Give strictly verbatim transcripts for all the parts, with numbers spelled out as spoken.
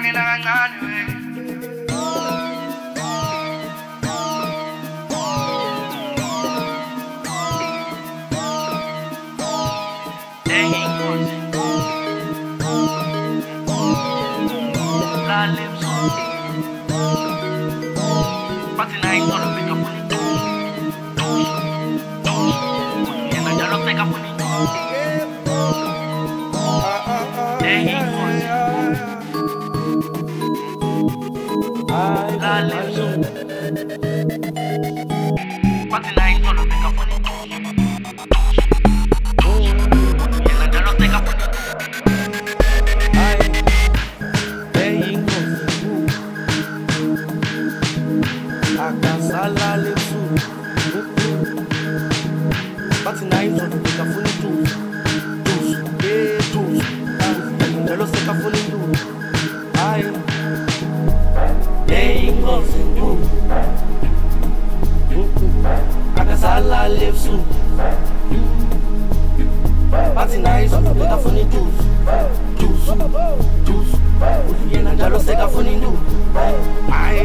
ngena kancane we. La lips Pati na ito na pick up on ito. Yan na dyan ang take up on ito. Eh, ikon La lips Pati na ito na pick up on ito. Yan na dyan ang take up on ito. Akasala lefu Bati na intro to pick up on itu Tus, eh tus Jalo seka on itu Ay Hey ingos indu Akasala lefu Bati na intro to pick up on itu Tus, tus Yena jalo seka on itu Ay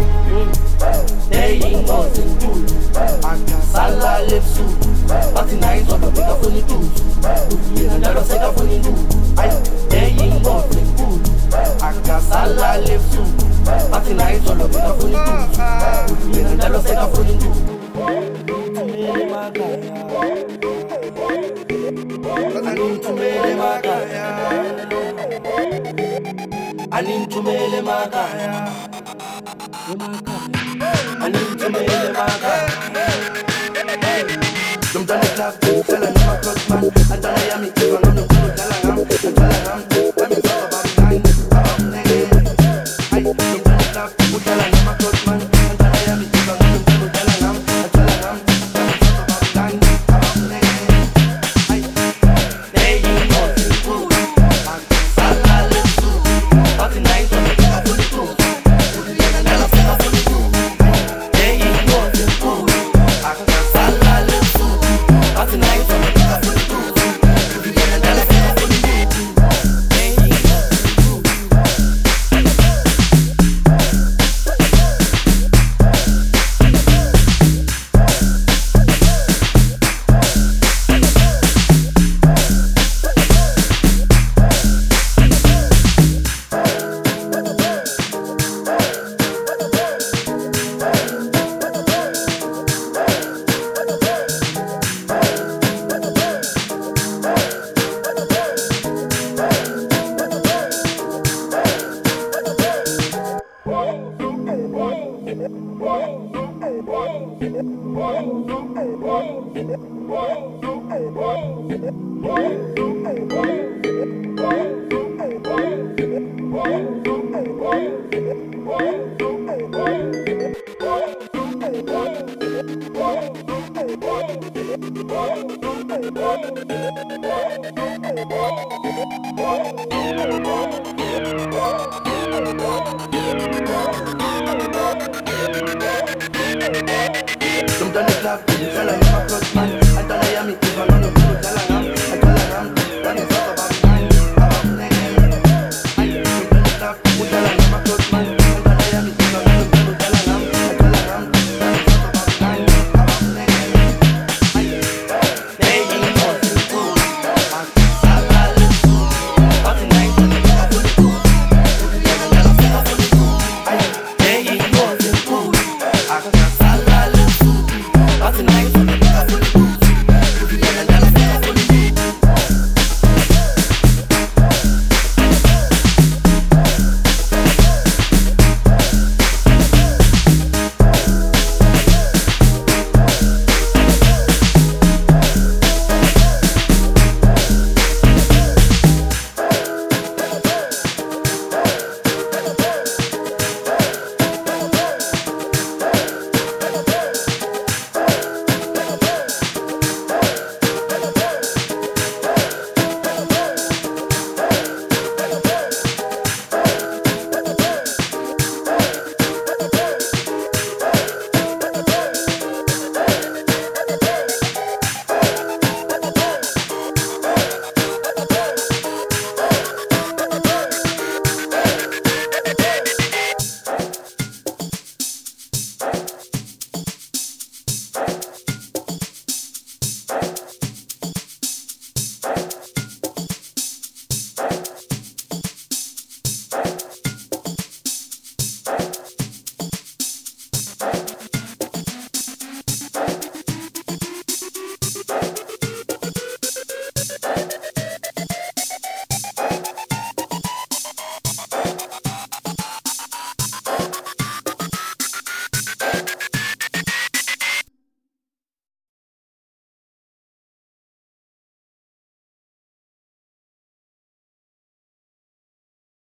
Hey, ingos in two. Akasala lefsu. Pati na ito na pick up on it too. Yena jalo seka on it too. Hey, ingos in two. Akasala lefsu. Pati na ito na pick up on it too. Yena jalo seka on it too. Tumele magaya. Anin tumele magaya. Anin tumele magaya. I need to make them a guy. Jump down the clock, tell her I'm a cross man. And tell her I'm a kid, I'm gonna go to Talagram. And tell her I'm I'm a talk about nine. I'm nigga. I jump down the clock, tell her I'm a cross man. And tell her I'm a kid, I'm gonna go to Talagram. And tell her I'm I'm a talk about nine. I'm nigga. I hey, you know it's cool. I'm Sala Lesu. Party night on the top of the crew. Whoa.